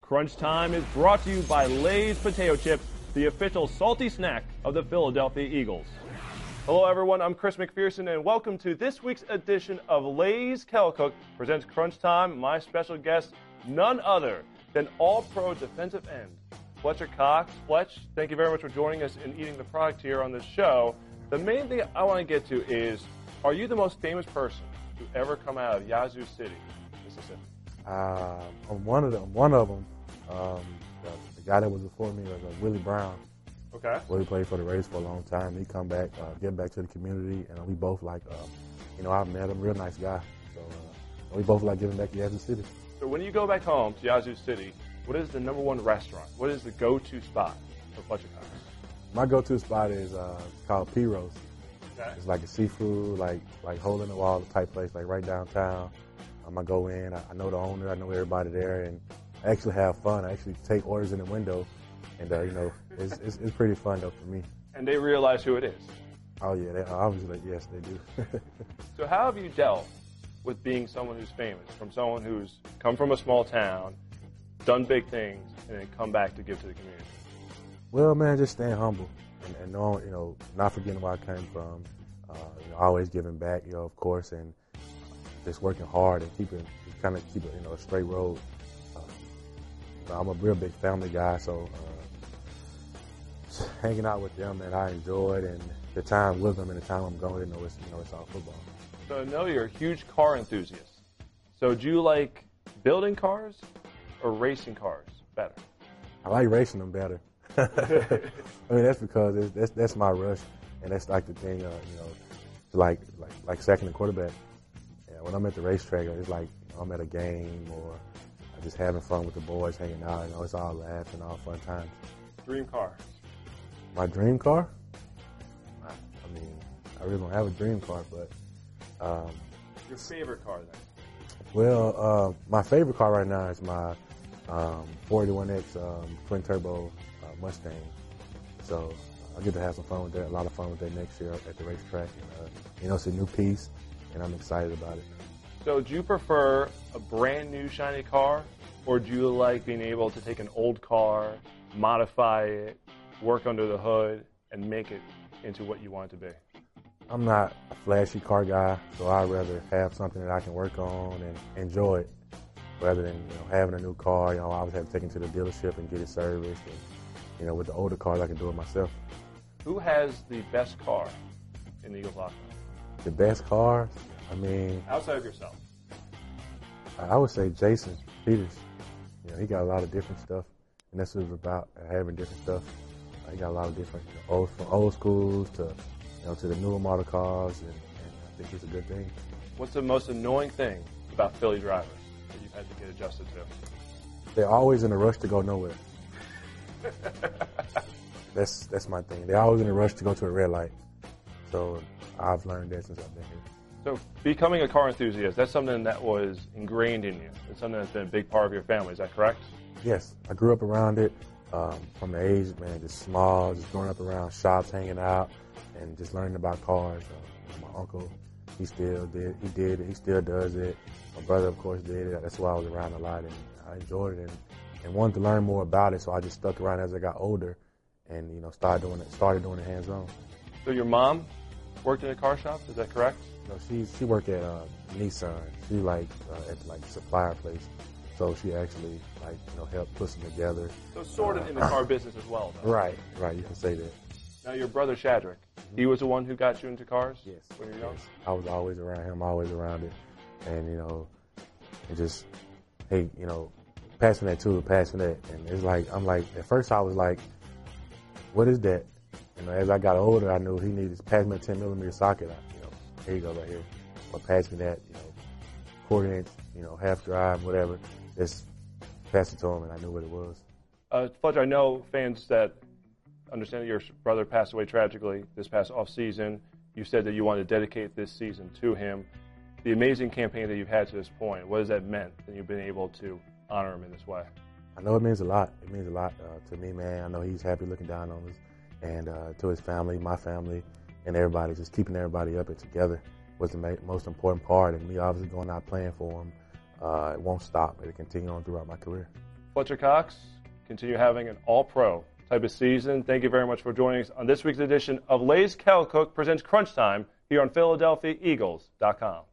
Crunch Time is brought to you by Lay's Potato Chips, the official salty snack of the Philadelphia Eagles. Hello everyone, I'm Chris McPherson and welcome to this week's edition of Lay's Kettle Cook presents Crunch Time. My special guest, none other than All-Pro defensive end, Fletcher Cox. Fletch, thank you very much for joining us and eating the product here on this show. The main thing I want to get to is, are you the most famous person to ever come out of Yazoo City, Mississippi? I'm one of them. The guy that was before me was Willie Brown. Okay. Willie played for the Rays for a long time. He come back, get back to the community, and we both like, I met him, real nice guy. So we both like giving back to Yazoo City. So when you go back home to Yazoo City, what is the number one restaurant? What is the go-to spot for Fletcher Cox? My go-to spot is called P-Rose. Okay. It's like a seafood, like hole in the wall type place, like right downtown. I go in, I know the owner, I know everybody there, and I actually have fun. I actually take orders in the window, and it's pretty fun though for me. And they realize who it is. Oh yeah, they obviously, yes, they do. So how have you dealt with being someone who's famous, from someone who's come from a small town, done big things, and then come back to give to the community? Well, man, just staying humble and knowing, not forgetting where I came from. Always giving back, of course, and just working hard and keep it a straight road. I'm a real big family guy, so just hanging out with them, and I enjoyed, and the time with them and the time I'm going, it's all football. So I know you're a huge car enthusiast. So do you like building cars or racing cars better? I like racing them better. I mean, that's because that's my rush, and that's like the thing, like sacking the quarterback. Yeah, when I'm at the racetrack, it's like I'm at a game or just having fun with the boys, hanging out. It's all laughing, all fun times. Dream car? My dream car? I really don't have a dream car, but your favorite car then? Well, my favorite car right now is my 41X twin turbo Mustang. So I'll get to have some fun with that, a lot of fun with that next year at the racetrack. And, it's a new piece, and I'm excited about it. So do you prefer a brand new shiny car, or do you like being able to take an old car, modify it, work under the hood, and make it into what you want it to be? I'm not a flashy car guy, so I'd rather have something that I can work on and enjoy it, rather than having a new car. I always have to take it to the dealership and get it serviced. And, with the older cars, I can do it myself. Who has the best car in the Eagles locker room? The best car? Outside of yourself. I would say Jason Peters. He got a lot of different stuff, and that's what it's about, having different stuff. He got a lot of different, from old schools to the newer model cars, and I think it's a good thing. What's the most annoying thing about Philly drivers that you've had to get adjusted to? They're always in a rush to go nowhere. That's my thing. They're always in a rush to go to a red light. So I've learned that since I've been here. So becoming a car enthusiast, that's something that was ingrained in you. It's something that's been a big part of your family. Is that correct? Yes. I grew up around it from the age, just small, just growing up around shops, hanging out, and just learning about cars. My uncle, he still does it. My brother, of course, did it. That's why I was around a lot, and I enjoyed it and wanted to learn more about it. So I just stuck around as I got older, and started doing it hands-on. So your mom worked in a car shop, is that correct? No, she worked at Nissan. She at the supplier place. So she actually helped put them together. So sort of in the car business as well, though. Right. You can say that. Now your brother Shadrick, he was the one who got you into cars? Yes. When you were young? Yes. I was always around him, always around it, and and just pass me that tool, pass me that, and it's like at first I was like, what is that? As I got older, I knew he needed to pass me a 10mm socket. Here you go, right here. Or pass me that, quarter inch, half drive, whatever. Just pass it to him, and I knew what it was. Fletcher, I know fans that understand that your brother passed away tragically this past off-season. You said that you want to dedicate this season to him. The amazing campaign that you've had to this point, what has that meant that you've been able to honor him in this way? I know it means a lot. It means a lot to me, man. I know he's happy looking down on us, and to his family, my family, and everybody, just keeping everybody up and together was the most important part. And me obviously going out playing for him, it won't stop. It'll continue on throughout my career. Fletcher Cox, continue having an all-pro type of season. Thank you very much for joining us on this week's edition of Lay's Cal Cook presents Crunch Time here on PhiladelphiaEagles.com.